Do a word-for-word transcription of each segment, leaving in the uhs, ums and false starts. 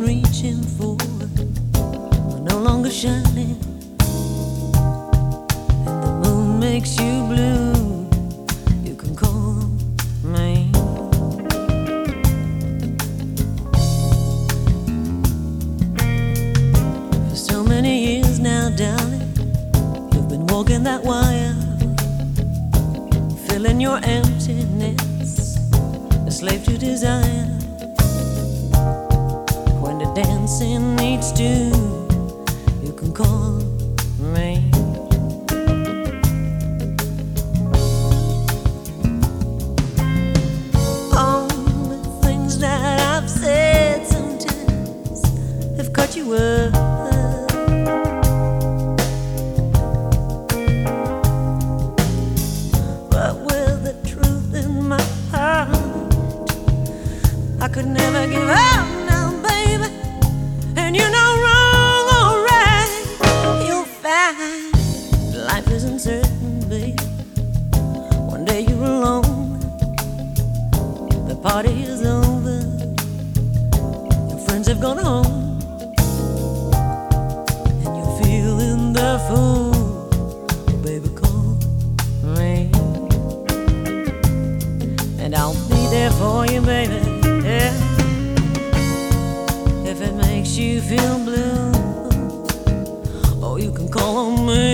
reaching for are no longer shining, and the moon makes you blue. You can call me. For so many years now, darling, you've been walking that wire, filling your emptiness, a slave to desire. When the dancing needs to, you can call me. All the things that I've said sometimes have caught you up. But with the truth in my heart, I could never give up now, baby. And you know, wrong or right, you'll find life isn't certain, baby. One day you're alone, the party is over, your friends have gone home, and you're feeling the fool. Baby, call me, and I'll be there for you, baby. Yeah. If it makes you feel blue, oh, you can call on me,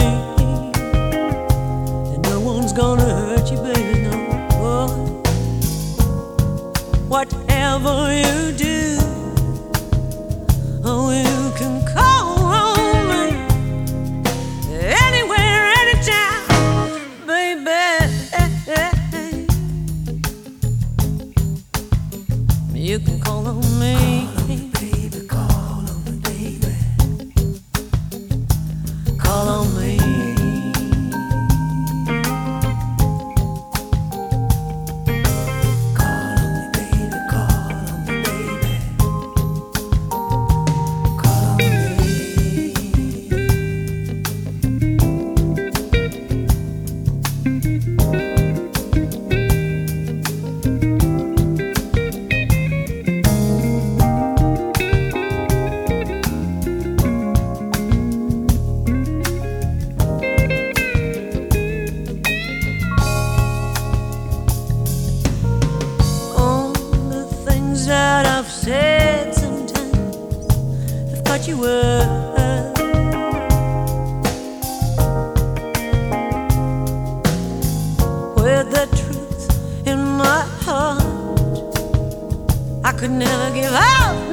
and no one's gonna hurt you, baby, no. Oh, whatever you do, oh, you can call on me, anywhere, anytime, baby. You can call on me. Call on me. Call on me, baby. Call on me, baby. Call on me. That I've said sometimes have caught you up. With the truth in my heart, I could never give up.